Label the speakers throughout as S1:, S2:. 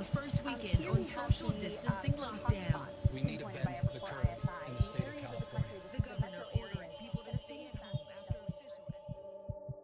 S1: first weekend on social distancing lockdown.
S2: We need to bend the curve in the state of California.
S1: The governor ordering people to stay at home after official.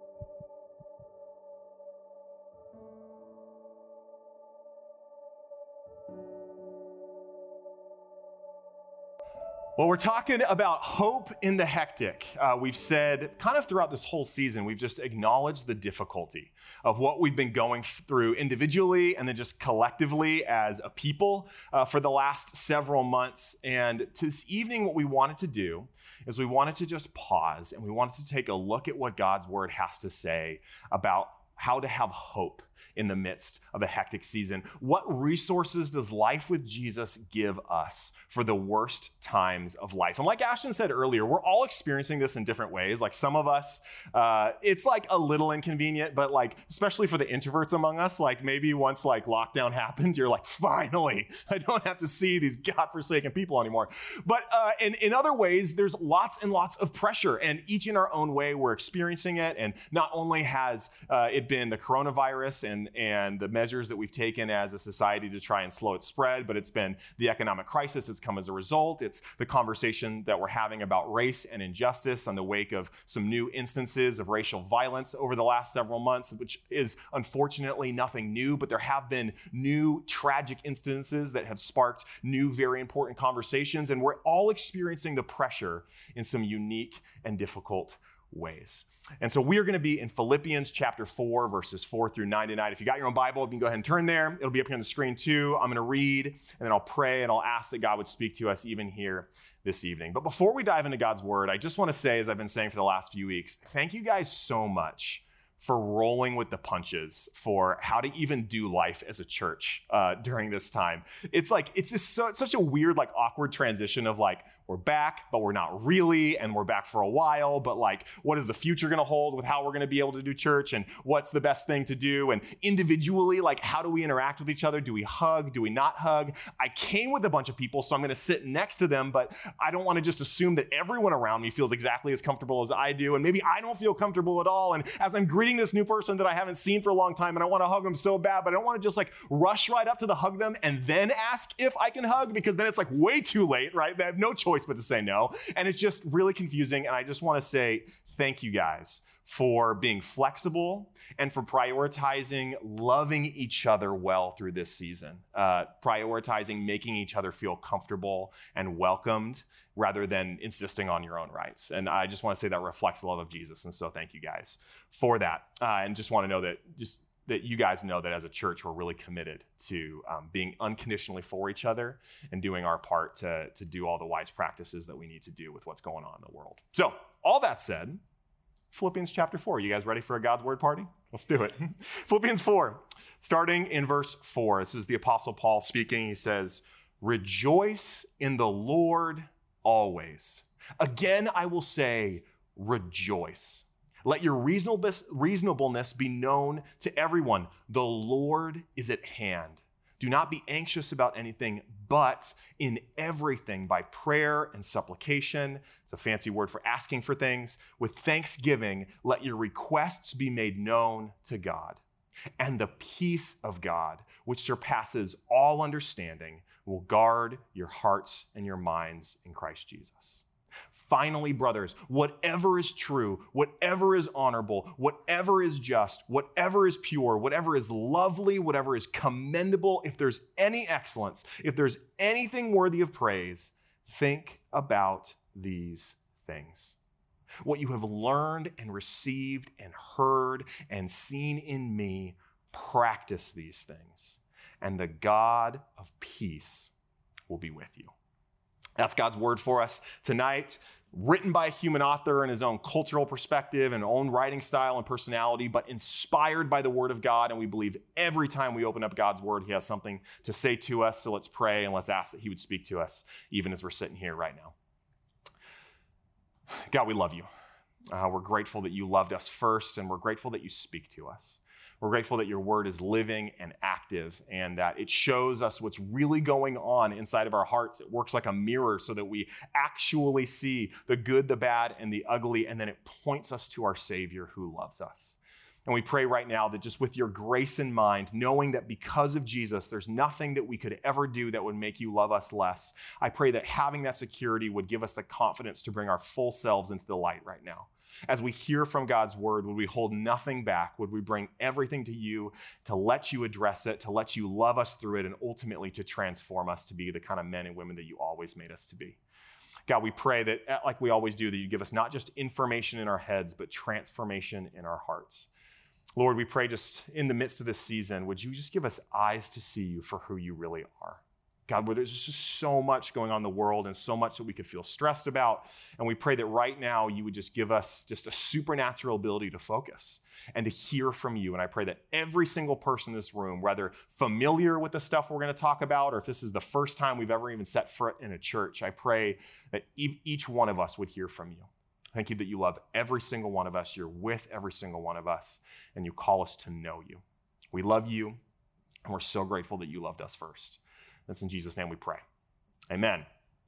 S3: Well, we're talking about hope in the hectic. We've said kind of throughout this whole season, we've just acknowledged the difficulty of what we've been going through individually and then just collectively as a people for the last several months. And this evening, what we wanted to do is we wanted to just pause and we wanted to take a look at what God's word has to say about how to have hope in the midst of a hectic season. What resources does life with Jesus give us for the worst times of life? And like Ashton said earlier, we're all experiencing this in different ways. Like some of us, it's like a little inconvenient, but like, especially for the introverts among us, like maybe once like lockdown happened, you're like, finally, I don't have to see these godforsaken people anymore. But in other ways, there's lots and lots of pressure, and each in our own way, we're experiencing it. And not only has it been the coronavirus and the measures that we've taken as a society to try and slow its spread, but it's been the economic crisis that's come as a result. It's the conversation that we're having about race and injustice on the wake of some new instances of racial violence over the last several months, which is unfortunately nothing new, but there have been new tragic instances that have sparked new, very important conversations, and we're all experiencing the pressure in some unique and difficult ways. And so we are going to be in Philippians chapter 4, verses 4 through 9 tonight. If you got your own Bible, you can go ahead and turn there. It'll be up here on the screen too. I'm going to read, and then I'll pray, and I'll ask that God would speak to us even here this evening. But before we dive into God's word, I just want to say, as I've been saying for the last few weeks, thank you guys so much for rolling with the punches for how to even do life as a church during this time. It's like, it's just such a weird, like awkward transition of like, we're back, but we're not really, and we're back for a while, but like, what is the future going to hold with how we're going to be able to do church, and what's the best thing to do? And individually, like, how do we interact with each other? Do we hug? Do we not hug? I came with a bunch of people, so I'm going to sit next to them, but I don't want to just assume that everyone around me feels exactly as comfortable as I do, and maybe I don't feel comfortable at all. And as I'm greeting this new person that I haven't seen for a long time, and I want to hug them so bad, but I don't want to just like rush right up to the hug them and then ask if I can hug, because then it's like way too late, right? They have no choice but to say no. And it's just really confusing. And I just want to say thank you guys for being flexible and for prioritizing loving each other well through this season, prioritizing making each other feel comfortable and welcomed rather than insisting on your own rights. And I just want to say that reflects the love of Jesus. And so thank you guys for that. And just want to know that you guys know that as a church, we're really committed to being unconditionally for each other and doing our part to do all the wise practices that we need to do with what's going on in the world. So all that said, Philippians chapter 4. You guys ready for a God's word party? Let's do it. Philippians 4, starting in verse 4. This is the Apostle Paul speaking. He says, "Rejoice in the Lord always. Again, I will say, rejoice. Let your reasonableness be known to everyone. The Lord is at hand. Do not be anxious about anything, but in everything by prayer and supplication," it's a fancy word for asking for things, "with thanksgiving, let your requests be made known to God. And the peace of God, which surpasses all understanding, will guard your hearts and your minds in Christ Jesus. Finally, brothers, whatever is true, whatever is honorable, whatever is just, whatever is pure, whatever is lovely, whatever is commendable, if there's any excellence, if there's anything worthy of praise, think about these things. What you have learned and received and heard and seen in me, practice these things, and the God of peace will be with you." That's God's word for us tonight, written by a human author in his own cultural perspective and own writing style and personality, but inspired by the word of God. And we believe every time we open up God's word, he has something to say to us. So let's pray and let's ask that he would speak to us even as we're sitting here right now. God, we love you. We're grateful that you loved us first, and we're grateful that you speak to us. We're grateful that your word is living and active, and that it shows us what's really going on inside of our hearts. It works like a mirror so that we actually see the good, the bad, and the ugly, and then it points us to our Savior who loves us. And we pray right now that just with your grace in mind, knowing that because of Jesus, there's nothing that we could ever do that would make you love us less. I pray that having that security would give us the confidence to bring our full selves into the light right now. As we hear from God's word, would we hold nothing back? Would we bring everything to you to let you address it, to let you love us through it, and ultimately to transform us to be the kind of men and women that you always made us to be? God, we pray that, like we always do, that you give us not just information in our heads, but transformation in our hearts. Lord, we pray just in the midst of this season, would you just give us eyes to see you for who you really are? God, where there's just so much going on in the world and so much that we could feel stressed about. And we pray that right now you would just give us just a supernatural ability to focus and to hear from you. And I pray that every single person in this room, whether familiar with the stuff we're going to talk about, or if this is the first time we've ever even set foot in a church, I pray that each one of us would hear from you. Thank you that you love every single one of us. You're with every single one of us, and you call us to know you. We love you, and we're so grateful that you loved us first. That's in Jesus' name we pray. Amen.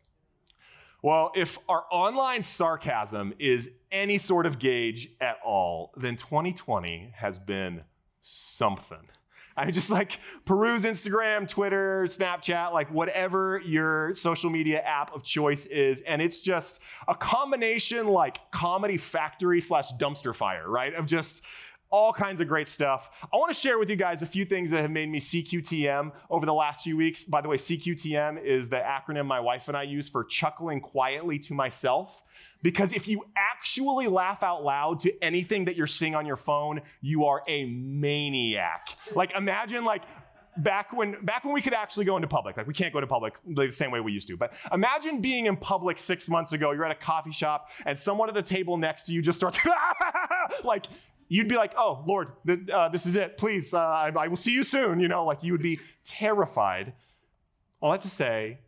S3: Well, if our online sarcasm is any sort of gauge at all, then 2020 has been something. I just like peruse Instagram, Twitter, Snapchat, like whatever your social media app of choice is. And it's just a combination like Comedy Factory / dumpster fire, right? Of just all kinds of great stuff. I want to share with you guys a few things that have made me CQTM over the last few weeks. By the way, CQTM is the acronym my wife and I use for chuckling quietly to myself. Because if you actually laugh out loud to anything that you're seeing on your phone, you are a maniac. Like imagine like back when we could actually go into public. Like we can't go to public the same way we used to. But imagine being in public 6 months ago. You're at a coffee shop and someone at the table next to you just starts like you'd be like, oh, Lord, this is it. Please, I will see you soon. You know, like you would be terrified. All that to say,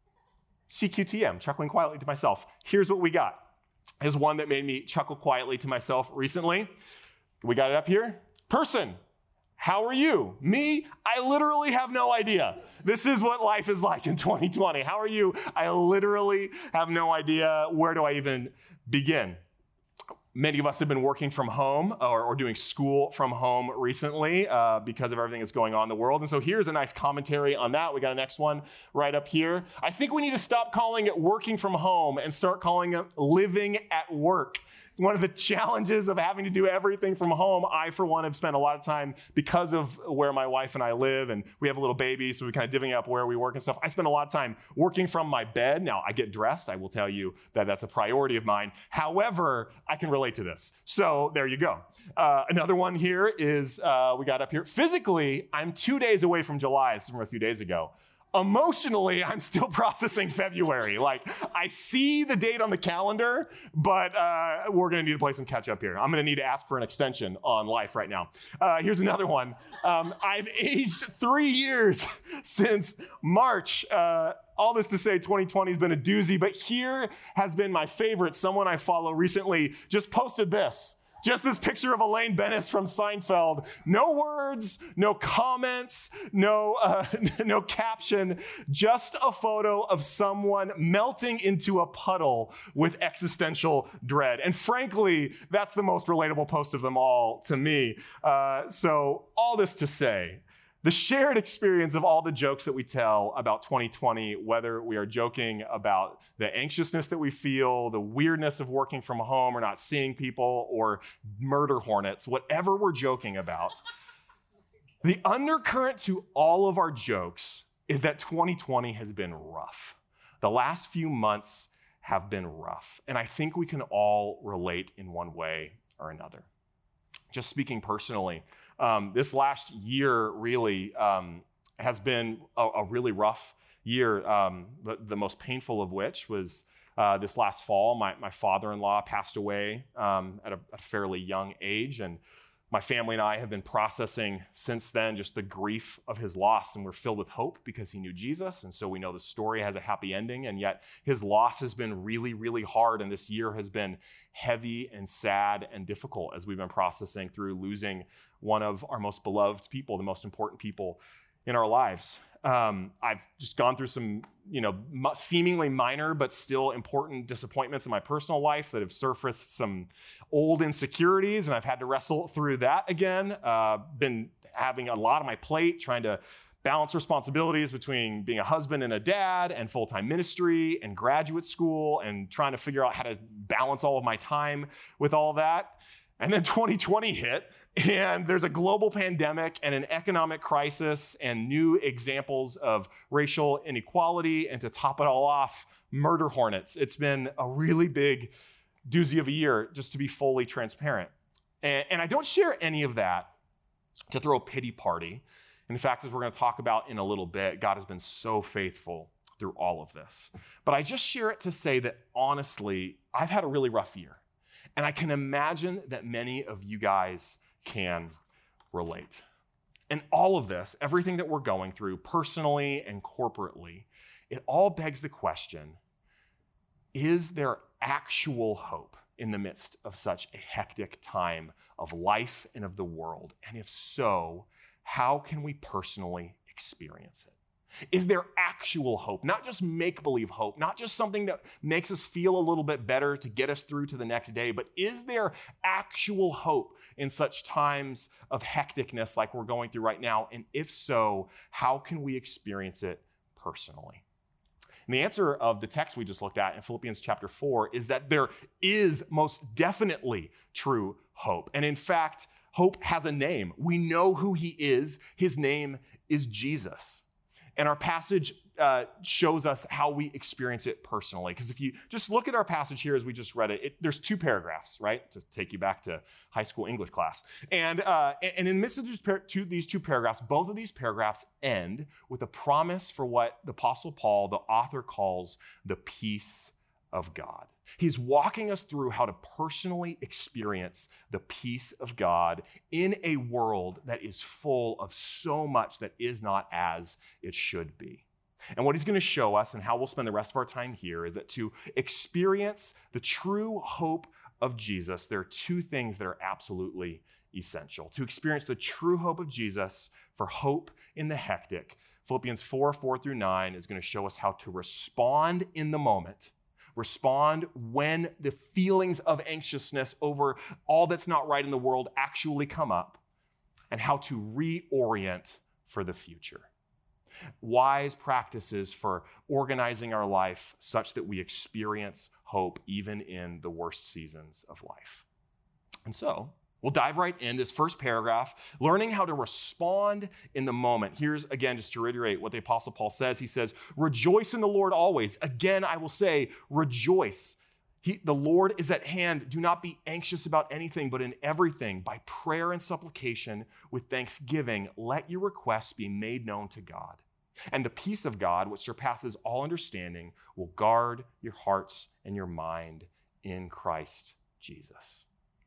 S3: CQTM, chuckling quietly to myself. Here's what we got. Here's one that made me chuckle quietly to myself recently. We got it up here. Person, how are you? Me, I literally have no idea. This is what life is like in 2020. How are you? I literally have no idea. Where do I even begin? Many of us have been working from home or doing school from home recently because of everything that's going on in the world. And so here's a nice commentary on that. We got a next one right up here. I think we need to stop calling it working from home and start calling it living at work. It's one of the challenges of having to do everything from home. I, for one, have spent a lot of time because of where my wife and I live, and we have a little baby, so we're kind of divvying up where we work and stuff. I spend a lot of time working from my bed. Now, I get dressed. I will tell you that that's a priority of mine. However, I can relate to this. So there you go. Another one here is, we got up here. Physically, I'm 2 days away from July. This is from a few days ago. Emotionally, I'm still processing February. Like, I see the date on the calendar, but we're going to need to play some catch up here. I'm going to need to ask for an extension on life right now. Here's another one. I've aged 3 years since March. All this to say 2020 has been a doozy, but here has been my favorite. Someone I follow recently just posted this. Just this picture of Elaine Bennis from Seinfeld. No words, no comments, no caption, just a photo of someone melting into a puddle with existential dread. And frankly, that's the most relatable post of them all to me. So all this to say, the shared experience of all the jokes that we tell about 2020, whether we are joking about the anxiousness that we feel, the weirdness of working from home or not seeing people, or murder hornets, whatever we're joking about, the undercurrent to all of our jokes is that 2020 has been rough. The last few months have been rough, and I think we can all relate in one way or another. Just speaking personally, this last year really has been a really rough year, the most painful of which was this last fall. My father-in-law passed away at a fairly young age, and my family and I have been processing since then just the grief of his loss, and we're filled with hope because he knew Jesus, and so we know the story has a happy ending, and yet his loss has been really, really hard, and this year has been heavy and sad and difficult as we've been processing through losing one of our most beloved people, the most important people in our lives. I've just gone through some, seemingly minor but still important disappointments in my personal life that have surfaced some old insecurities, and I've had to wrestle through that again. Been having a lot on my plate, trying to balance responsibilities between being a husband and a dad and full-time ministry and graduate school and trying to figure out how to balance all of my time with all of that. And then 2020 hit, and there's a global pandemic and an economic crisis and new examples of racial inequality. And to top it all off, murder hornets. It's been a really big doozy of a year, just to be fully transparent. And I don't share any of that to throw a pity party. In fact, as we're going to talk about in a little bit, God has been so faithful through all of this. But I just share it to say that honestly, I've had a really rough year. And I can imagine that many of you guys can relate. And all of this, everything that we're going through personally and corporately, it all begs the question, is there actual hope in the midst of such a hectic time of life and of the world? And if so, how can we personally experience it? Is there actual hope? Not just make-believe hope, not just something that makes us feel a little bit better to get us through to the next day, but is there actual hope in such times of hecticness like we're going through right now? And if so, how can we experience it personally? And the answer of the text we just looked at in Philippians chapter 4 is that there is most definitely true hope. And in fact, hope has a name. We know who he is. His name is Jesus. And our passage shows us how we experience it personally. Because if you just look at our passage here as we just read it, there's 2 paragraphs, right? To take you back to high school English class. And in the midst of these two paragraphs, both of these paragraphs end with a promise for what the Apostle Paul, the author, calls the peace of God. He's walking us through how to personally experience the peace of God in a world that is full of so much that is not as it should be. And what he's going to show us and how we'll spend the rest of our time here is that to experience the true hope of Jesus, there are 2 things that are absolutely essential. To experience the true hope of Jesus for hope in the hectic, Philippians 4:4-9 is going to show us how to respond in the moment. Respond when the feelings of anxiousness over all that's not right in the world actually come up, and how to reorient for the future. Wise practices for organizing our life such that we experience hope even in the worst seasons of life. And so, we'll dive right in this first paragraph, learning how to respond in the moment. Here's, again, just to reiterate what the Apostle Paul says. He says, rejoice in the Lord always. Again, I will say, rejoice. The Lord is at hand. Do not be anxious about anything, but in everything, by prayer and supplication, with thanksgiving, let your requests be made known to God. And the peace of God, which surpasses all understanding, will guard your hearts and your mind in Christ Jesus.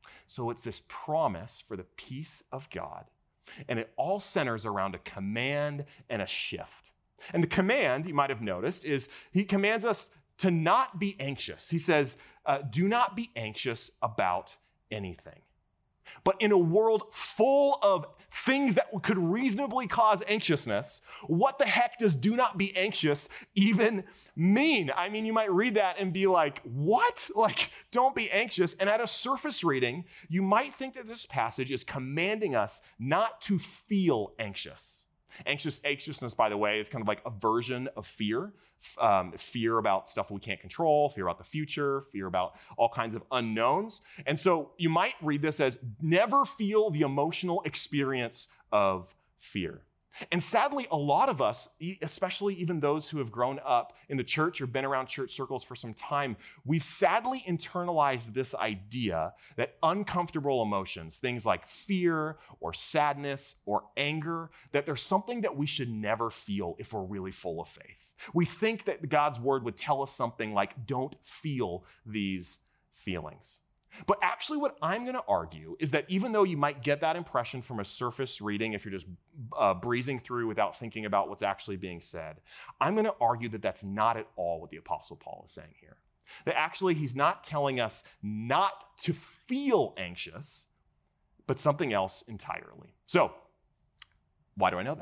S3: So it's this promise for the peace of God, and it all centers around a command and a shift. And the command, you might have noticed, is he commands us to not be anxious. He says, do not be anxious about anything. But in a world full of things that could reasonably cause anxiousness, what the heck does do not be anxious even mean? I mean, you might read that and be like, what? Like, don't be anxious. And at a surface reading, you might think that this passage is commanding us not to feel anxious. Anxiousness, by the way, is kind of like a version of fear. Fear about stuff we can't control, fear about the future, fear about all kinds of unknowns. And so you might read this as never feel the emotional experience of fear. And sadly, a lot of us, especially even those who have grown up in the church or been around church circles for some time, we've sadly internalized this idea that uncomfortable emotions, things like fear or sadness or anger, that there's something that we should never feel if we're really full of faith. We think that God's word would tell us something like, don't feel these feelings. But actually what I'm going to argue is that even though you might get that impression from a surface reading if you're just breezing through without thinking about what's actually being said, I'm going to argue that that's not at all what the Apostle Paul is saying here. That actually he's not telling us not to feel anxious, but something else entirely. So, why do I know that?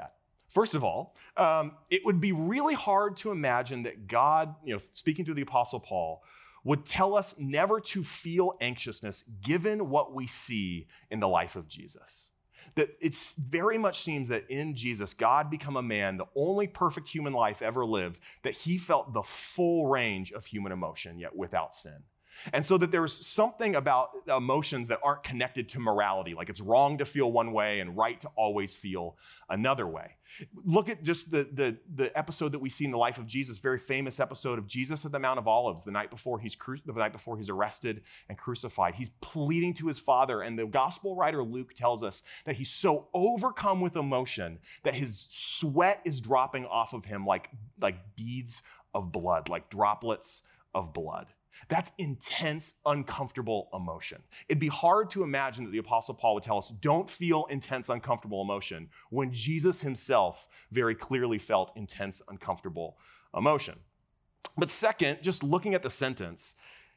S3: First of all, it would be really hard to imagine that God, speaking through the Apostle Paul, would tell us never to feel anxiousness given what we see in the life of Jesus. That it very much seems that in Jesus, God become a man, the only perfect human life ever lived, that he felt the full range of human emotion, yet without sin. And so that there's something about emotions that aren't connected to morality, like it's wrong to feel one way and right to always feel another way. Look at just the episode that we see in the life of Jesus, very famous episode of Jesus at the Mount of Olives, the night before he's arrested and crucified. He's pleading to his Father, and the gospel writer Luke tells us that he's so overcome with emotion that his sweat is dropping off of him like beads of blood, like droplets of blood. That's intense, uncomfortable emotion. It'd be hard to imagine that the Apostle Paul would tell us, don't feel intense, uncomfortable emotion, when Jesus himself very clearly felt intense, uncomfortable emotion. But second, just looking at the sentence,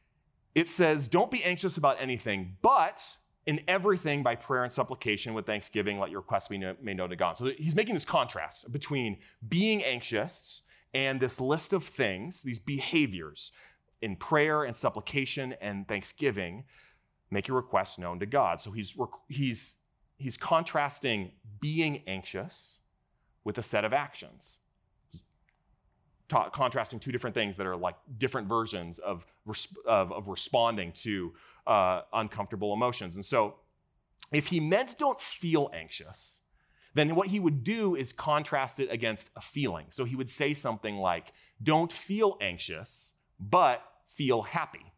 S3: it says, don't be anxious about anything, but in everything by prayer and supplication with thanksgiving, let your requests be made known to God. So he's making this contrast between being anxious and this list of things, these behaviors. In prayer and supplication and thanksgiving, make your requests known to God. So he's contrasting being anxious with a set of actions. He's contrasting two different things that are like different versions of responding to uncomfortable emotions. And so if he meant don't feel anxious, then what he would do is contrast it against a feeling. So he would say something like, don't feel anxious, but feel happy.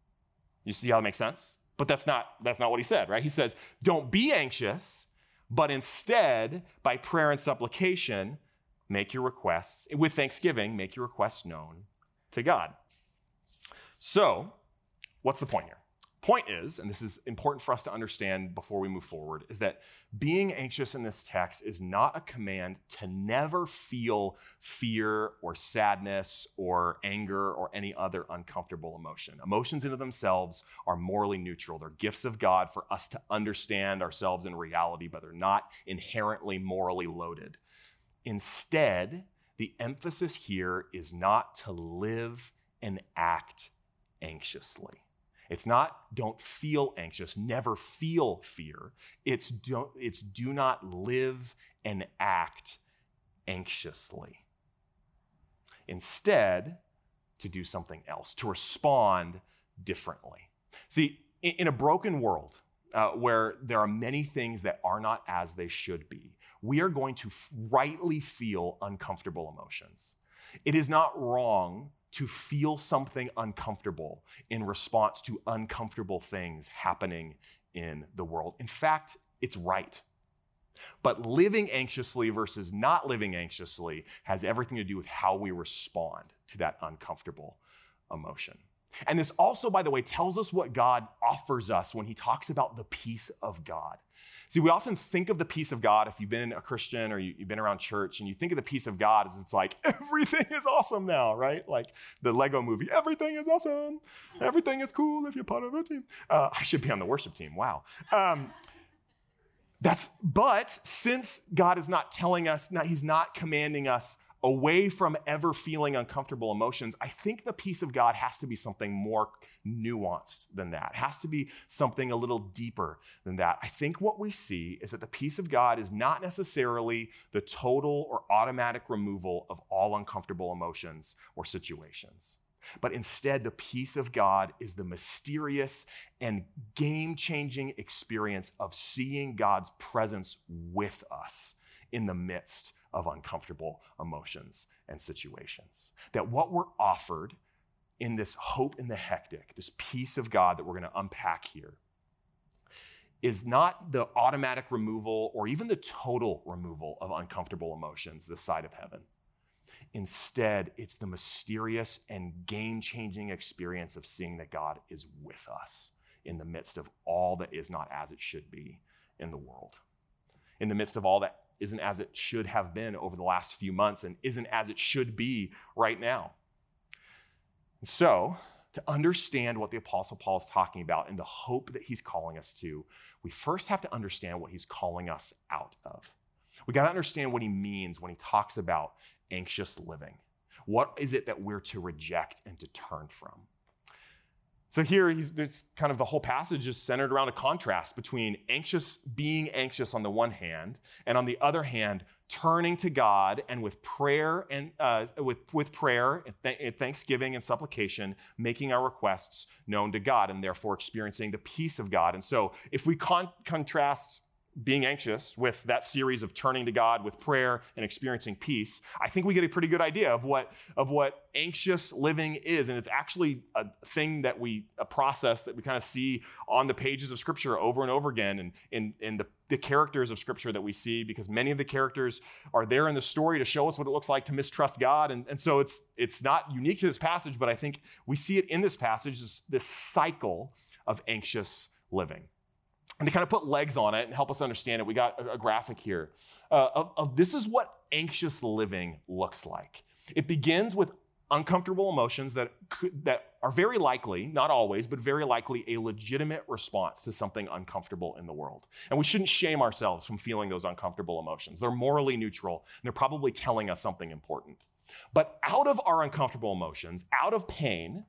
S3: You see how that makes sense? But that's not what he said, right? He says, don't be anxious, but instead, by prayer and supplication, make your requests, with thanksgiving, make your requests known to God. So, what's the point here? Point is, and this is important for us to understand before we move forward, is that being anxious in this text is not a command to never feel fear or sadness or anger or any other uncomfortable emotion. Emotions in themselves are morally neutral. They're gifts of God for us to understand ourselves in reality, but they're not inherently morally loaded. Instead, the emphasis here is not to live and act anxiously. It's not don't feel anxious, never feel fear. It's do not live and act anxiously. Instead, to do something else, to respond differently. See, in a broken world where there are many things that are not as they should be, we are going to rightly feel uncomfortable emotions. It is not wrong to feel something uncomfortable in response to uncomfortable things happening in the world. In fact, it's right. But living anxiously versus not living anxiously has everything to do with how we respond to that uncomfortable emotion. And this also, by the way, tells us what God offers us when he talks about the peace of God. See, we often think of the peace of God, if you've been a Christian or you've been around church, and you think of the peace of God as it's like, everything is awesome now, right? Like the Lego movie, everything is awesome. Everything is cool if you're part of a team. I should be on the worship team, wow. But since God is not telling us, he's not commanding us away from ever feeling uncomfortable emotions, I think the peace of God has to be something more nuanced than that. It has to be something a little deeper than that. I think what we see is that the peace of God is not necessarily the total or automatic removal of all uncomfortable emotions or situations. But instead, the peace of God is the mysterious and game-changing experience of seeing God's presence with us in the midst of uncomfortable emotions and situations. That what we're offered in this hope in the hectic, this peace of God that we're going to unpack here, is not the automatic removal or even the total removal of uncomfortable emotions this side of heaven. Instead, it's the mysterious and game-changing experience of seeing that God is with us in the midst of all that is not as it should be in the world. In the midst of all that isn't as it should have been over the last few months and isn't as it should be right now. And so, to understand what the Apostle Paul is talking about and the hope that he's calling us to, we first have to understand what he's calling us out of. We got to understand what he means when he talks about anxious living. What is it that we're to reject and to turn from? So here, there's kind of the whole passage is centered around a contrast between being anxious on the one hand, and on the other hand, turning to God and with prayer and with prayer, thanksgiving and supplication, making our requests known to God, and therefore experiencing the peace of God. And so, if we contrast being anxious with that series of turning to God with prayer and experiencing peace, I think we get a pretty good idea of what anxious living is. And it's actually a thing that a process that we kind of see on the pages of Scripture over and over again, and in the characters of Scripture that we see, because many of the characters are there in the story to show us what it looks like to mistrust God. And so it's not unique to this passage, but I think we see it in this passage, this cycle of anxious living. And to kind of put legs on it and help us understand it, we got a graphic here of this is what anxious living looks like. It begins with uncomfortable emotions that are very likely, not always, but very likely a legitimate response to something uncomfortable in the world. And we shouldn't shame ourselves from feeling those uncomfortable emotions. They're morally neutral, and they're probably telling us something important. But out of our uncomfortable emotions, out of pain,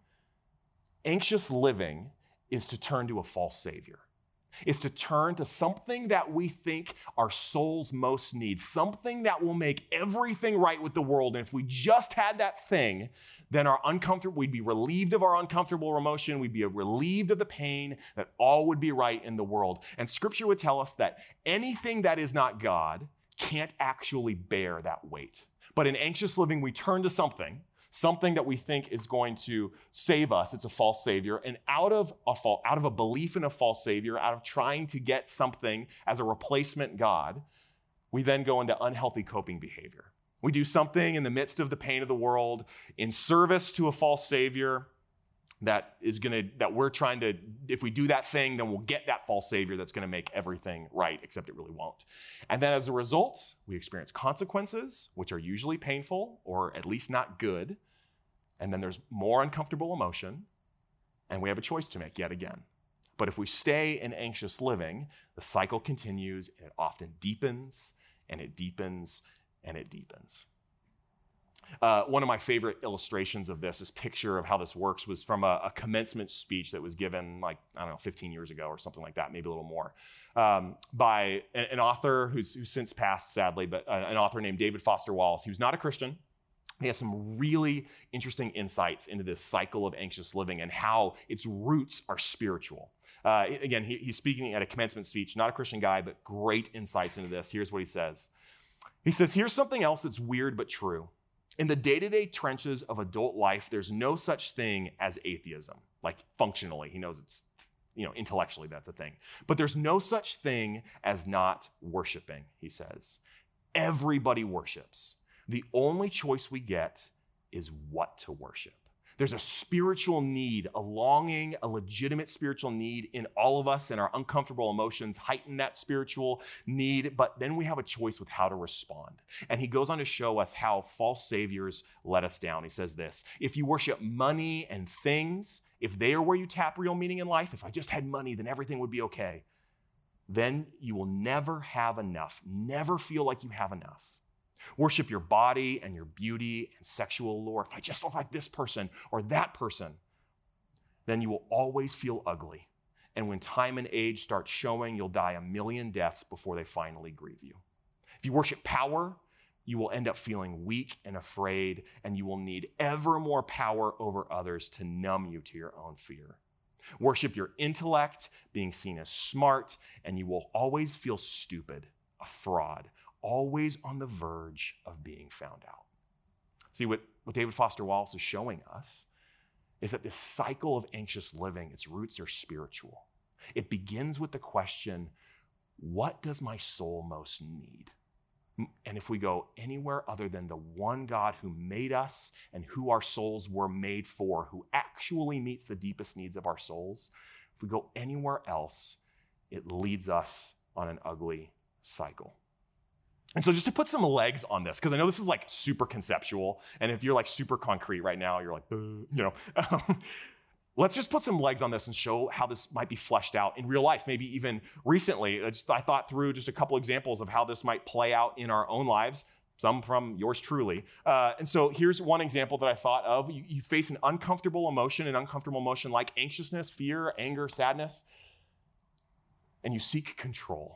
S3: anxious living is to turn to a false savior. It's to turn to something that we think our souls most need, something that will make everything right with the world. And if we just had that thing, then we'd be relieved of our uncomfortable emotion. We'd be relieved of the pain, that all would be right in the world. And Scripture would tell us that anything that is not God can't actually bear that weight. But in anxious living, we turn to something that we think is going to save us. It's a false savior. And out of a belief in a false savior, out of trying to get something as a replacement God, we then go into unhealthy coping behavior. We do something in the midst of the pain of the world in service to a false savior that we're trying to, if we do that thing, then we'll get that false savior that's going to make everything right, except it really won't. And then as a result, we experience consequences, which are usually painful or at least not good. And then there's more uncomfortable emotion, and we have a choice to make yet again. But if we stay in anxious living, the cycle continues, and it often deepens, and it deepens, and it deepens. One of my favorite illustrations of this picture of how this works was from a commencement speech that was given 15 years ago or something like that, maybe a little more, by an author who's since passed, sadly, but an author named David Foster Wallace. He was not a Christian. He has some really interesting insights into this cycle of anxious living and how its roots are spiritual. Again, he's speaking at a commencement speech, not a Christian guy, but great insights into this. Here's what he says. He says, here's something else that's weird but true. In the day-to-day trenches of adult life, there's no such thing as atheism. Like functionally, he knows it's, intellectually that's a thing. But there's no such thing as not worshiping, he says. Everybody worships. The only choice we get is what to worship. There's a spiritual need, a longing, a legitimate spiritual need in all of us, and our uncomfortable emotions heighten that spiritual need, but then we have a choice with how to respond. And he goes on to show us how false saviors let us down. He says this, if you worship money and things, if they are where you tap real meaning in life, if I just had money, then everything would be okay, then you will never have enough, never feel like you have enough. Worship your body and your beauty and sexual allure. If I just look like this person or that person, then you will always feel ugly. And when time and age start showing, you'll die 1,000,000 deaths before they finally grieve you. If you worship power, you will end up feeling weak and afraid, and you will need ever more power over others to numb you to your own fear. Worship your intellect, being seen as smart, and you will always feel stupid, a fraud, always on the verge of being found out. See, what David Foster Wallace is showing us is that this cycle of anxious living, its roots are spiritual. It begins with the question, what does my soul most need? And if we go anywhere other than the one God who made us and who our souls were made for, who actually meets the deepest needs of our souls, if we go anywhere else, it leads us on an ugly cycle. And so just to put some legs on this, because I know this is super conceptual, and if you're super concrete right now, you're Let's just put some legs on this and show how this might be fleshed out in real life, maybe even recently. I thought through just a couple examples of how this might play out in our own lives, some from yours truly. And so here's one example that I thought of. You face an uncomfortable emotion like anxiousness, fear, anger, sadness, and you seek control.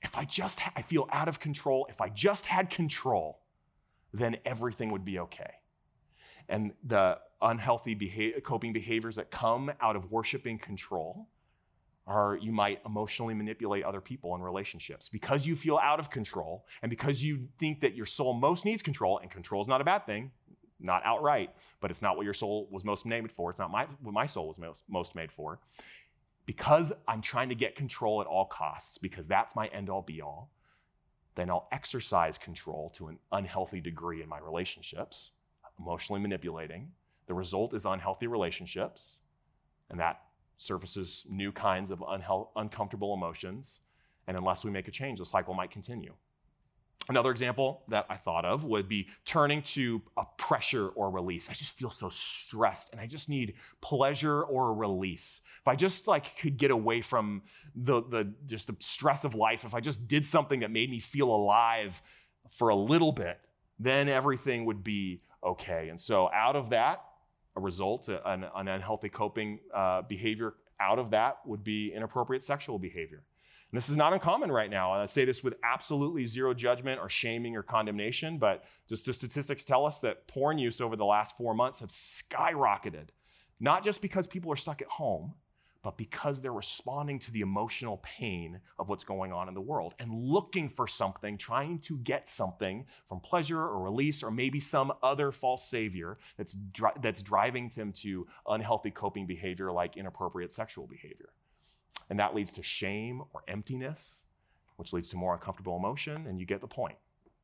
S3: I feel out of control. If I just had control, then everything would be okay. And the unhealthy coping behaviors that come out of worshiping control are you might emotionally manipulate other people in relationships because you feel out of control and because you think that your soul most needs control, and control is not a bad thing, not outright, but it's not what your soul was most made for. It's not what my soul was most made for. Because I'm trying to get control at all costs, because that's my end all be all, then I'll exercise control to an unhealthy degree in my relationships, emotionally manipulating. The result is unhealthy relationships, and that surfaces new kinds of uncomfortable emotions. And unless we make a change, the cycle might continue. Another example that I thought of would be turning to a pressure or release. I just feel so stressed and I just need pleasure or a release. If I just could get away from the stress of life, if I just did something that made me feel alive for a little bit, then everything would be okay. And so out of that, a result, an unhealthy coping behavior out of that would be inappropriate sexual behavior. And this is not uncommon right now. I say this with absolutely zero judgment or shaming or condemnation, but just the statistics tell us that porn use over the last 4 months have skyrocketed, not just because people are stuck at home, but because they're responding to the emotional pain of what's going on in the world and looking for something, trying to get something from pleasure or release or maybe some other false savior that's driving them to unhealthy coping behavior like inappropriate sexual behavior. And that leads to shame or emptiness, which leads to more uncomfortable emotion, and you get the point.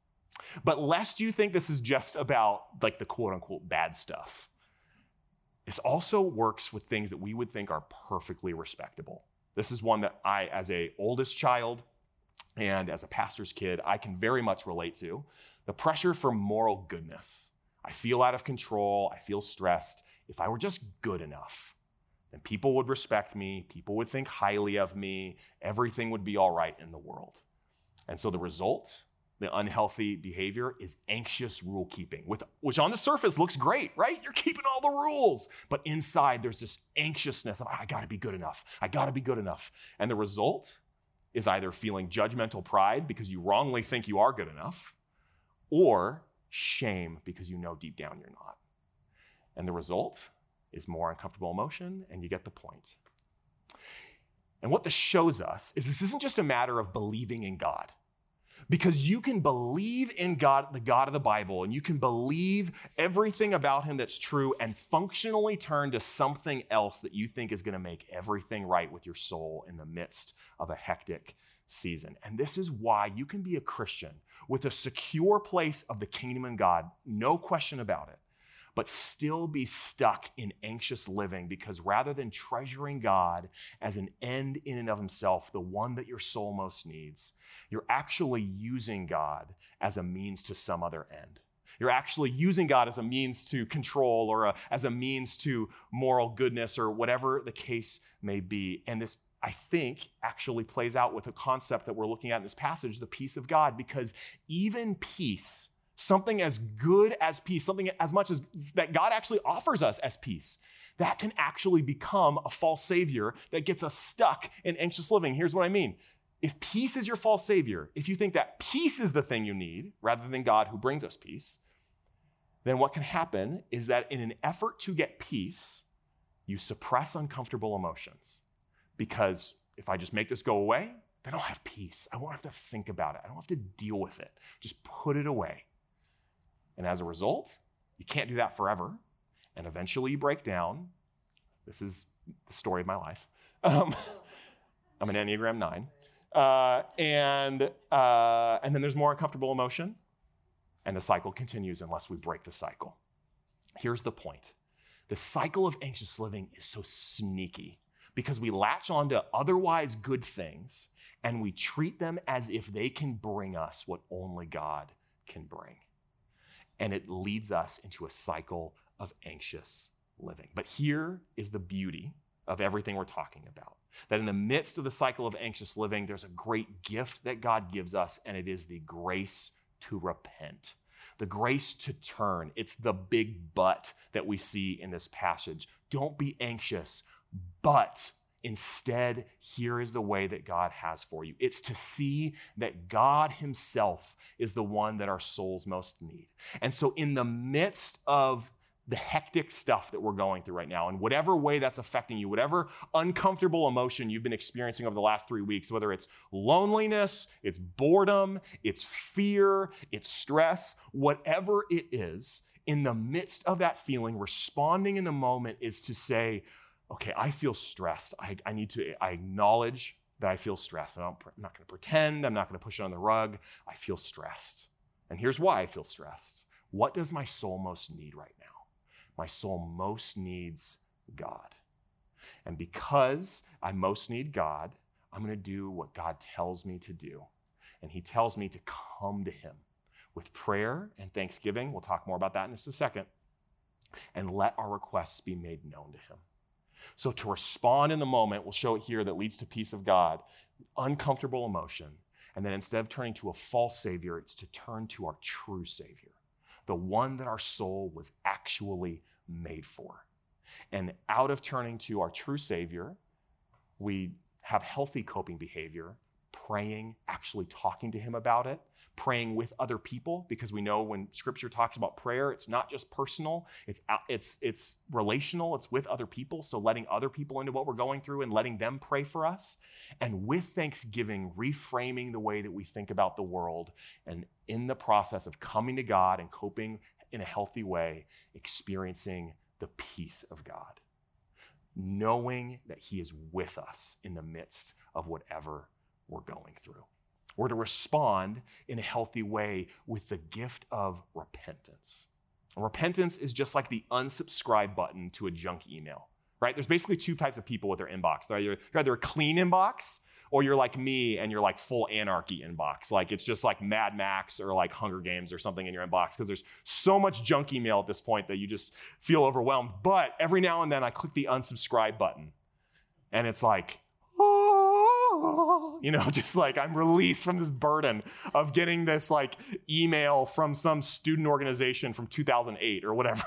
S3: But lest you think this is just about the quote unquote bad stuff, this also works with things that we would think are perfectly respectable. This is one that I, as a oldest child and as a pastor's kid, I can very much relate to. The pressure for moral goodness. I feel out of control. I feel stressed. If I were just good enough, then people would respect me, people would think highly of me, everything would be all right in the world. And so the result, the unhealthy behavior, is anxious rule keeping, which on the surface looks great, right? You're keeping all the rules, but inside there's this anxiousness of, I gotta be good enough, I gotta be good enough. And the result is either feeling judgmental pride because you wrongly think you are good enough, or shame because you know deep down you're not. And the result is more uncomfortable emotion, and you get the point. And what this shows us is this isn't just a matter of believing in God, because you can believe in God, the God of the Bible, and you can believe everything about him that's true and functionally turn to something else that you think is going to make everything right with your soul in the midst of a hectic season. And this is why you can be a Christian with a secure place of the kingdom of God, no question about it, but still be stuck in anxious living, because rather than treasuring God as an end in and of himself, the one that your soul most needs, you're actually using God as a means to some other end. You're actually using God as a means to control or as a means to moral goodness or whatever the case may be. And this, I think, actually plays out with a concept that we're looking at in this passage, the peace of God, because even peace, something as good as peace, something as much as that God actually offers us as peace, that can actually become a false savior that gets us stuck in anxious living. Here's what I mean. If peace is your false savior, if you think that peace is the thing you need rather than God who brings us peace, then what can happen is that in an effort to get peace, you suppress uncomfortable emotions. Because if I just make this go away, then I'll have peace. I won't have to think about it. I don't have to deal with it. Just put it away. And as a result, you can't do that forever. And eventually you break down. This is the story of my life. I'm an Enneagram 9. And then there's more uncomfortable emotion. And the cycle continues unless we break the cycle. Here's the point. The cycle of anxious living is so sneaky because we latch onto otherwise good things and we treat them as if they can bring us what only God can bring. And it leads us into a cycle of anxious living. But here is the beauty of everything we're talking about. That in the midst of the cycle of anxious living, there's a great gift that God gives us, and it is the grace to repent, the grace to turn. It's the big but that we see in this passage. Don't be anxious, but instead, here is the way that God has for you. It's to see that God himself is the one that our souls most need. And so in the midst of the hectic stuff that we're going through right now, and whatever way that's affecting you, whatever uncomfortable emotion you've been experiencing over the last 3 weeks, whether it's loneliness, it's boredom, it's fear, it's stress, whatever it is, in the midst of that feeling, responding in the moment is to say, okay, I feel stressed. I acknowledge that I feel stressed. I'm not going to pretend. I'm not going to push it on the rug. I feel stressed. And here's why I feel stressed. What does my soul most need right now? My soul most needs God. And because I most need God, I'm going to do what God tells me to do. And he tells me to come to him with prayer and thanksgiving. We'll talk more about that in just a second. And let our requests be made known to him. So to respond in the moment, we'll show it here, that leads to peace of God, uncomfortable emotion. And then instead of turning to a false savior, it's to turn to our true savior, the one that our soul was actually made for. And out of turning to our true savior, we have healthy coping behavior, praying, actually talking to him about it, praying with other people, because we know when scripture talks about prayer, it's not just personal, it's relational, it's with other people. So letting other people into what we're going through and letting them pray for us. And with thanksgiving, reframing the way that we think about the world, and in the process of coming to God and coping in a healthy way, experiencing the peace of God, knowing that he is with us in the midst of whatever we're going through. We're to respond in a healthy way with the gift of repentance. And repentance is just like the unsubscribe button to a junk email, right? There's basically two types of people with their inbox. You're either a clean inbox, or you're like me and you're like full anarchy inbox. Like it's just like Mad Max or like Hunger Games or something in your inbox, because there's so much junk email at this point that you just feel overwhelmed. But every now and then I click the unsubscribe button and it's like, just like I'm released from this burden of getting this like email from some student organization from 2008 or whatever,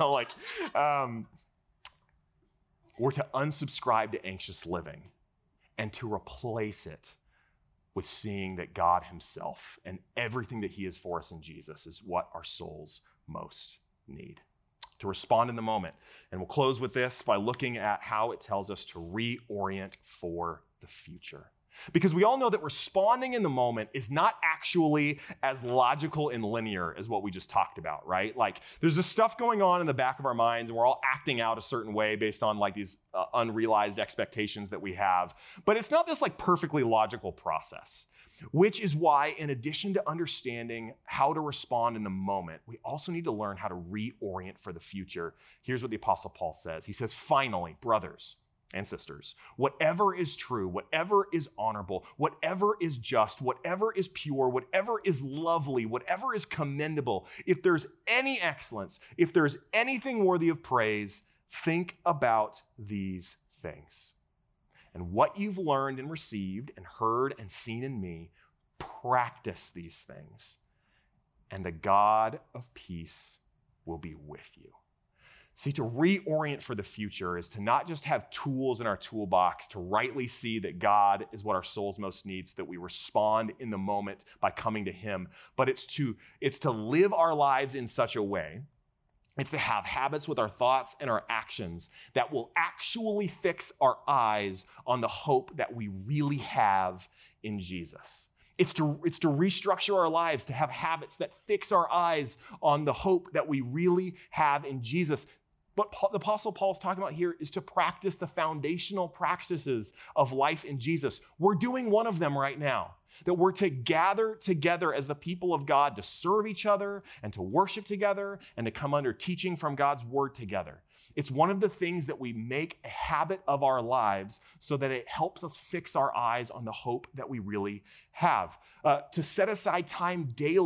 S3: we're to unsubscribe to anxious living and to replace it with seeing that God himself and everything that he is for us in Jesus is what our souls most need. To respond in the moment. And we'll close with this by looking at how it tells us to reorient for the future. Because we all know that responding in the moment is not actually as logical and linear as what we just talked about, right? Like there's this stuff going on in the back of our minds and we're all acting out a certain way based on like these unrealized expectations that we have. But it's not this like perfectly logical process, which is why in addition to understanding how to respond in the moment, we also need to learn how to reorient for the future. Here's what the Apostle Paul says. He says, finally, brothers and sisters, whatever is true, whatever is honorable, whatever is just, whatever is pure, whatever is lovely, whatever is commendable, if there's any excellence, if there's anything worthy of praise, think about these things. And what you've learned and received and heard and seen in me, practice these things, and the God of peace will be with you. See, to reorient for the future is to not just have tools in our toolbox to rightly see that God is what our souls most need so that we respond in the moment by coming to him, but it's to live our lives in such a way, it's to have habits with our thoughts and our actions that will actually fix our eyes on the hope that we really have in Jesus. It's to restructure our lives, to have habits that fix our eyes on the hope that we really have in Jesus. What the Apostle Paul is talking about here is to practice the foundational practices of life in Jesus. We're doing one of them right now, that we're to gather together as the people of God to serve each other and to worship together and to come under teaching from God's word together. It's one of the things that we make a habit of our lives so that it helps us fix our eyes on the hope that we really have. To set aside time daily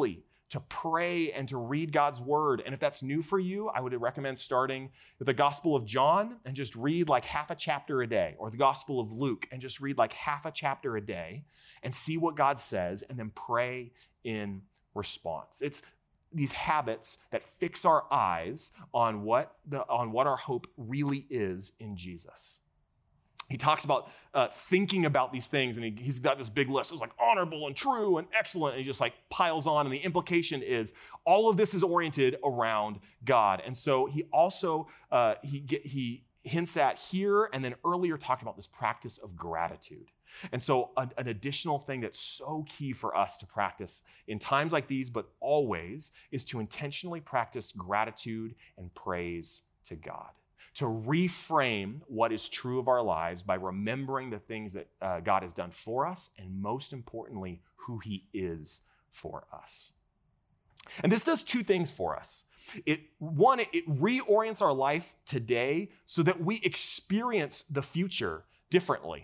S3: to pray and to read God's word. And if that's new for you, I would recommend starting with the Gospel of John and just read like half a chapter a day, or the Gospel of Luke and just read like half a chapter a day and see what God says and then pray in response. It's these habits that fix our eyes on what our hope really is in Jesus. He talks about thinking about these things, and he's got this big list. It's like honorable and true and excellent, and he just like piles on. And the implication is all of this is oriented around God. And so he also he hints at here and then earlier talked about this practice of gratitude. And so an additional thing that's so key for us to practice in times like these, but always, is to intentionally practice gratitude and praise to God. To reframe what is true of our lives by remembering the things that God has done for us, and most importantly, who he is for us. And this does two things for us. One, it reorients our life today so that we experience the future differently.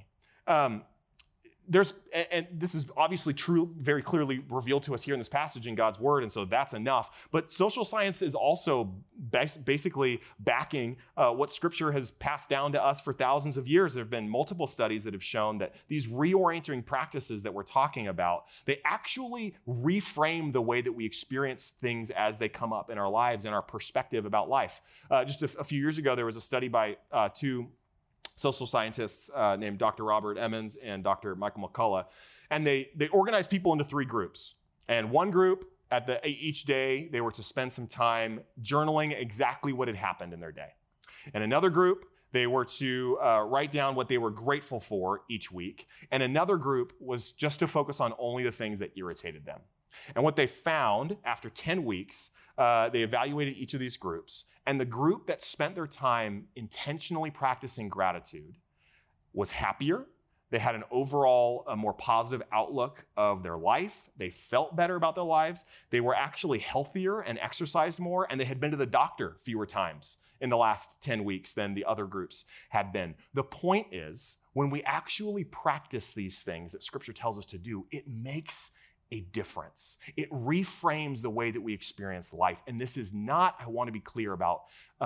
S3: And this is obviously true, very clearly revealed to us here in this passage in God's word, and so that's enough. But social science is also basically backing what Scripture has passed down to us for thousands of years. There have been multiple studies that have shown that these reorienting practices that we're talking about, they actually reframe the way that we experience things as they come up in our lives and our perspective about life. Just a few years ago, there was a study by two social scientists named Dr. Robert Emmons and Dr. Michael McCullough. And they organized people into three groups. And one group, each day, they were to spend some time journaling exactly what had happened in their day. And another group, they were to write down what they were grateful for each week. And another group was just to focus on only the things that irritated them. And what they found after 10 weeks, they evaluated each of these groups, and the group that spent their time intentionally practicing gratitude was happier. They had an overall more positive outlook of their life. They felt better about their lives. They were actually healthier and exercised more, and they had been to the doctor fewer times in the last 10 weeks than the other groups had been. The point is, when we actually practice these things that Scripture tells us to do, it makes a difference. It reframes the way that we experience life. And this is not, I want to be clear about,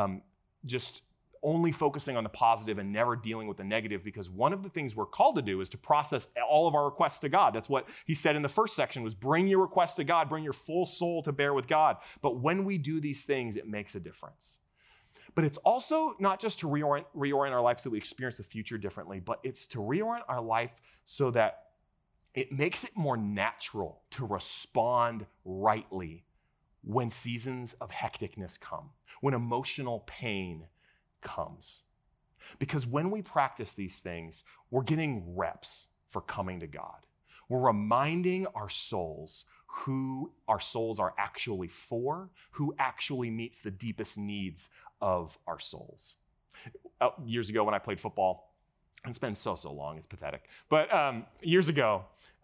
S3: just only focusing on the positive and never dealing with the negative, because one of the things we're called to do is to process all of our requests to God. That's what he said in the first section, was bring your requests to God, bring your full soul to bear with God. But when we do these things, it makes a difference. But it's also not just to reorient our life so that we experience the future differently, but it's to reorient our life so that it makes it more natural to respond rightly when seasons of hecticness come, when emotional pain comes. Because when we practice these things, we're getting reps for coming to God. We're reminding our souls who our souls are actually for, who actually meets the deepest needs of our souls. Years ago when I played football, it's been so long, it's pathetic. But years ago,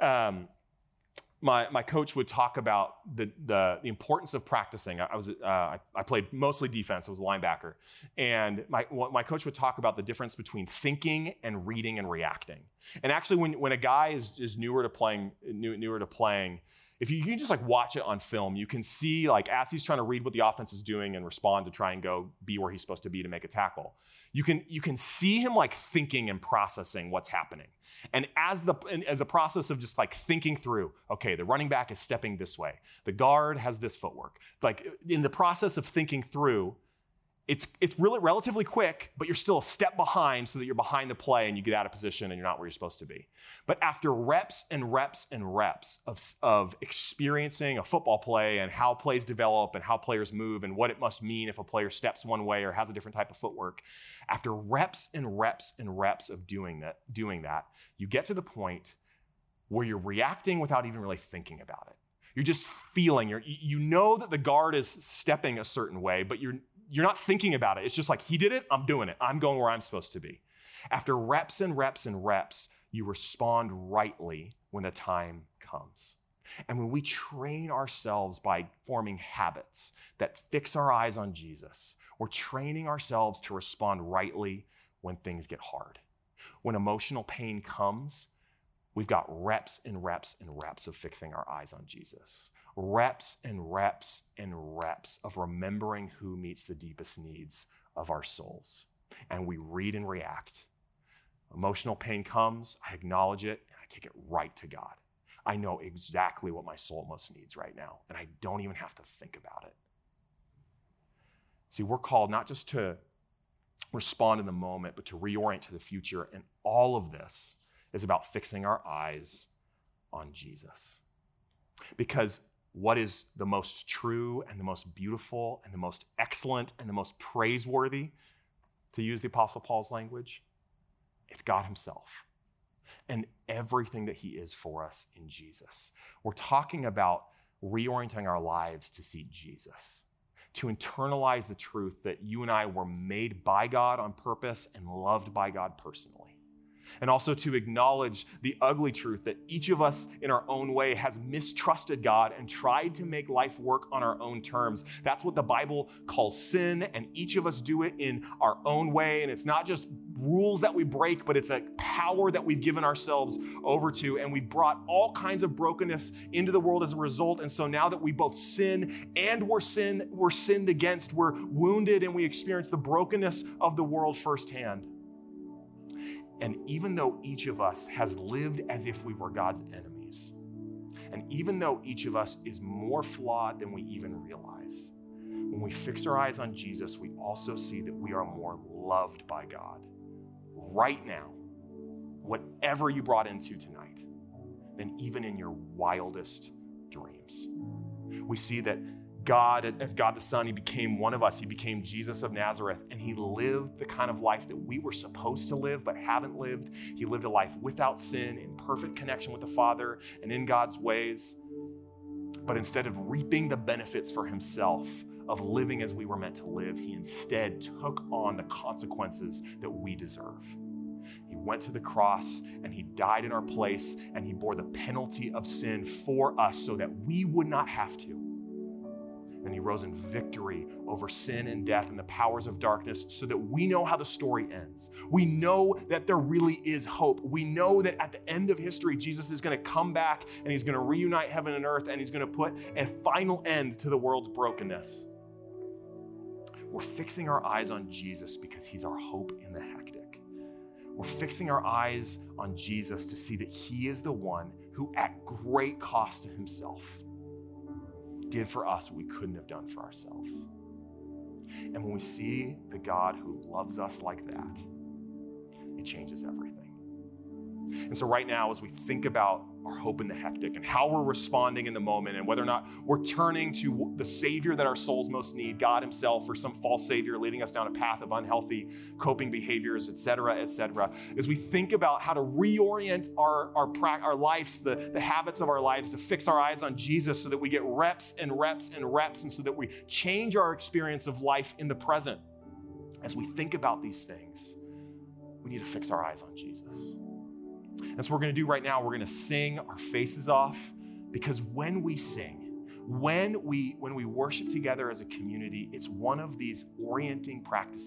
S3: my coach would talk about the importance of practicing. I played mostly defense. I was a linebacker. And my coach would talk about the difference between thinking and reading and reacting. And actually, when a guy is newer to playing, if you can just like watch it on film, you can see like as he's trying to read what the offense is doing and respond to try and go be where he's supposed to be to make a tackle. You can see him like thinking and processing what's happening. And as a process of just like thinking through, okay, the running back is stepping this way. The guard has this footwork. Like in the process of thinking through, it's really relatively quick, but you're still a step behind so that you're behind the play and you get out of position and you're not where you're supposed to be. But after reps and reps and reps of experiencing a football play and how plays develop and how players move and what it must mean if a player steps one way or has a different type of footwork, after reps and reps and reps of doing that, you get to the point where you're reacting without even really thinking about it. You're just feeling, you know that the guard is stepping a certain way, but you're not thinking about it. It's just like, he did it, I'm doing it. I'm going where I'm supposed to be. After reps and reps and reps, you respond rightly when the time comes. And when we train ourselves by forming habits that fix our eyes on Jesus, we're training ourselves to respond rightly when things get hard. When emotional pain comes, we've got reps and reps and reps of fixing our eyes on Jesus. Reps and reps and reps of remembering who meets the deepest needs of our souls. And we read and react. Emotional pain comes, I acknowledge it, and I take it right to God. I know exactly what my soul most needs right now, and I don't even have to think about it. See, we're called not just to respond in the moment, but to reorient to the future, and all of this is about fixing our eyes on Jesus. Because what is the most true and the most beautiful and the most excellent and the most praiseworthy, to use the Apostle Paul's language, it's God himself and everything that he is for us in Jesus. We're talking about reorienting our lives to see Jesus, to internalize the truth that you and I were made by God on purpose and loved by God personally. And also to acknowledge the ugly truth that each of us in our own way has mistrusted God and tried to make life work on our own terms. That's what the Bible calls sin, and each of us do it in our own way. And it's not just rules that we break, but it's a power that we've given ourselves over to, and we've brought all kinds of brokenness into the world as a result. And so now that we both sin and we're sinned against, we're wounded, and we experience the brokenness of the world firsthand. And even though each of us has lived as if we were God's enemies, and even though each of us is more flawed than we even realize, when we fix our eyes on Jesus, we also see that we are more loved by God right now, whatever you brought into tonight, than even in your wildest dreams. We see that God, as God the Son, he became one of us. He became Jesus of Nazareth, and he lived the kind of life that we were supposed to live but haven't lived. He lived a life without sin, in perfect connection with the Father and in God's ways. But instead of reaping the benefits for himself of living as we were meant to live, he instead took on the consequences that we deserve. He went to the cross and he died in our place, and he bore the penalty of sin for us so that we would not have to. And he rose in victory over sin and death and the powers of darkness so that we know how the story ends. We know that there really is hope. We know that at the end of history, Jesus is going to come back and he's going to reunite heaven and earth, and he's going to put a final end to the world's brokenness. We're fixing our eyes on Jesus because he's our hope in the hectic. We're fixing our eyes on Jesus to see that he is the one who, at great cost to himself, did for us what we couldn't have done for ourselves. And when we see the God who loves us like that, it changes everything. And so right now, as we think about our hope in the hectic and how we're responding in the moment, and whether or not we're turning to the Savior that our souls most need, God himself, or some false Savior leading us down a path of unhealthy coping behaviors, et cetera, as we think about how to reorient our lives, the habits of our lives, to fix our eyes on Jesus so that we get reps and reps and reps, and so that we change our experience of life in the present. As we think about these things, we need to fix our eyes on Jesus. That's what we're going to do right now. We're going to sing our faces off, because when we sing, when we worship together as a community, it's one of these reorienting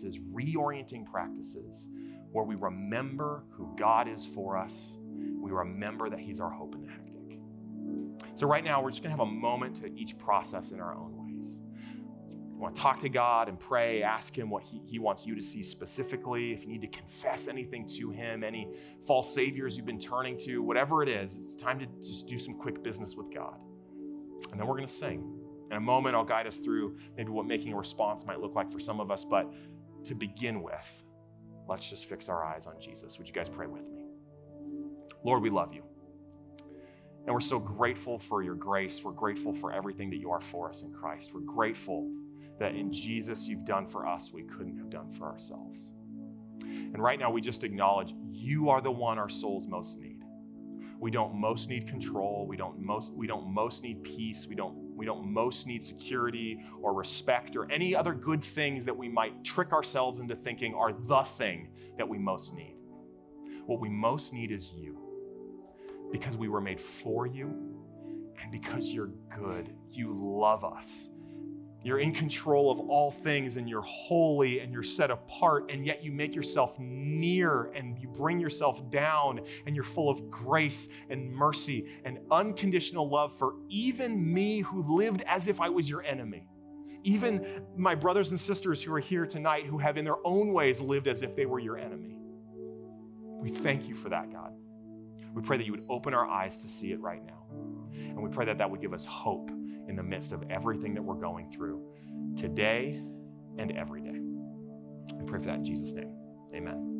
S3: practices where we remember who God is for us. We remember that he's our hope in the hectic. So right now, we're just going to have a moment to each process in our own ways. You want to talk to God and pray, ask him what he wants you to see specifically. If you need to confess anything to him, any false saviors you've been turning to, whatever it is, it's time to just do some quick business with God. And then we're going to sing. In a moment, I'll guide us through maybe what making a response might look like for some of us. But to begin with, let's just fix our eyes on Jesus. Would you guys pray with me? Lord, we love you. And we're so grateful for your grace. We're grateful for everything that you are for us in Christ. We're grateful that in Jesus you've done for us we couldn't have done for ourselves. And right now we just acknowledge you are the one our souls most need. We don't most need control. We don't most need peace. We don't most need security or respect or any other good things that we might trick ourselves into thinking are the thing that we most need. What we most need is you, because we were made for you, and because you're good. You love us. You're in control of all things, and you're holy and you're set apart, and yet you make yourself near and you bring yourself down, and you're full of grace and mercy and unconditional love for even me who lived as if I was your enemy. Even my brothers and sisters who are here tonight who have in their own ways lived as if they were your enemy. We thank you for that, God. We pray that you would open our eyes to see it right now. And we pray that that would give us hope in the midst of everything that we're going through today and every day. We pray for that in Jesus' name. Amen.